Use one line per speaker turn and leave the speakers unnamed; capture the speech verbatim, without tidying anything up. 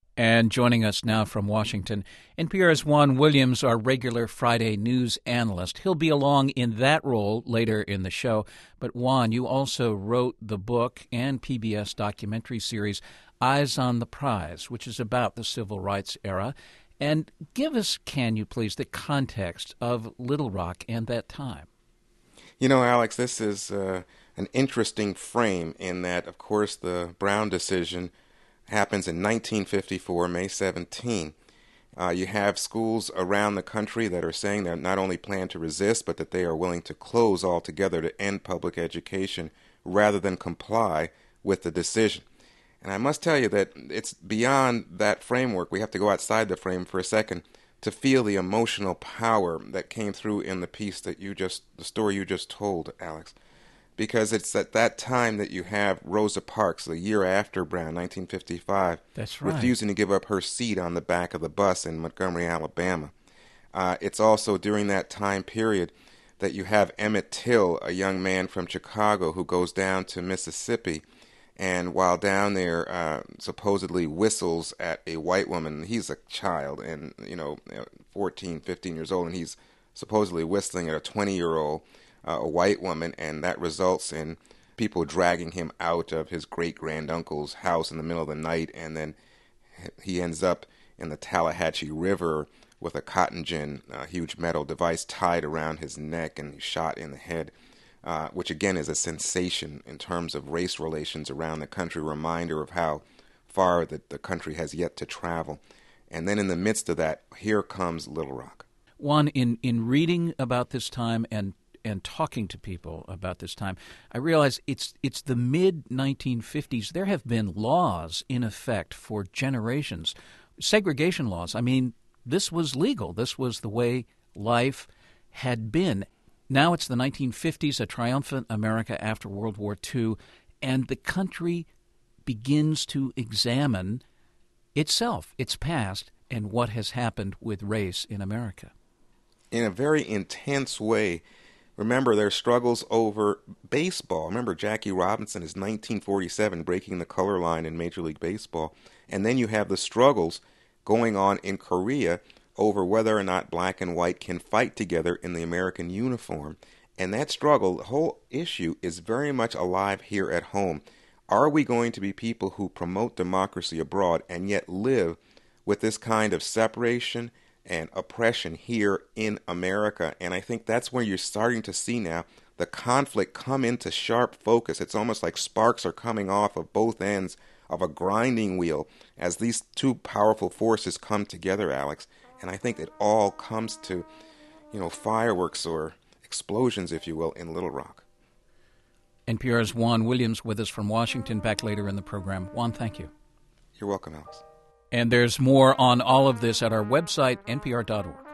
And joining us now from Washington, N P R's Juan Williams, our regular Friday news analyst. He'll be along in that role later in the show. But Juan, you also wrote the book and P B S documentary series Eyes on the Prize, which is about the civil rights era. And give us, can you please, the context of Little Rock and that time.
You know, Alex, this is uh, an interesting frame in that, of course, the Brown decision happens in nineteen fifty-four, May seventeenth. Uh, you have schools around the country that are saying they not only plan to resist, but that they are willing to close altogether to end public education rather than comply with the decision. And I must tell you that it's beyond that framework. We have to go outside the frame for a second to feel the emotional power that came through in the piece that you just, the story you just told, Alex. Because it's at that time that you have Rosa Parks, the year after Brown, nineteen fifty-five,
That's right.
refusing to give up her seat on the back of the bus in Montgomery, Alabama. Uh, it's also during that time period that you have Emmett Till, a young man from Chicago who goes down to Mississippi, and while down there, uh, supposedly whistles at a white woman. He's a child, and you know, fourteen, fifteen years old, and he's supposedly whistling at a twenty-year-old. Uh, a white woman, and that results in people dragging him out of his great-granduncle's house in the middle of the night, and then he ends up in the Tallahatchie River with a cotton gin, a huge metal device tied around his neck, and he's shot in the head, uh, which again is a sensation in terms of race relations around the country, a reminder of how far the, the country has yet to travel. And then in the midst of that, here comes Little Rock.
Juan, in, in reading about this time and and talking to people about this time, I realize it's it's the mid nineteen fifties. There have been laws in effect for generations, segregation laws. I mean, this was legal. This was the way life had been. Now it's the nineteen fifties, a triumphant America after World War Two, and the country begins to examine itself, its past, and what has happened with race in America.
In a very intense way. Remember, their struggles over baseball. Remember, Jackie Robinson is nineteen forty-seven, breaking the color line in Major League Baseball. And then you have the struggles going on in Korea over whether or not black and white can fight together in the American uniform. And that struggle, the whole issue, is very much alive here at home. Are we going to be people who promote democracy abroad and yet live with this kind of separation and oppression here in America? And I think that's where you're starting to see now the conflict come into sharp focus. It's almost like sparks are coming off of both ends of a grinding wheel as these two powerful forces come together, Alex. And I think it all comes to, you know, fireworks or explosions, if you will, in Little Rock.
N P R's Juan Williams with us from Washington. Back later in the program. Juan, thank you.
You're welcome, Alex.
And there's more on all of this at our website, N P R dot org.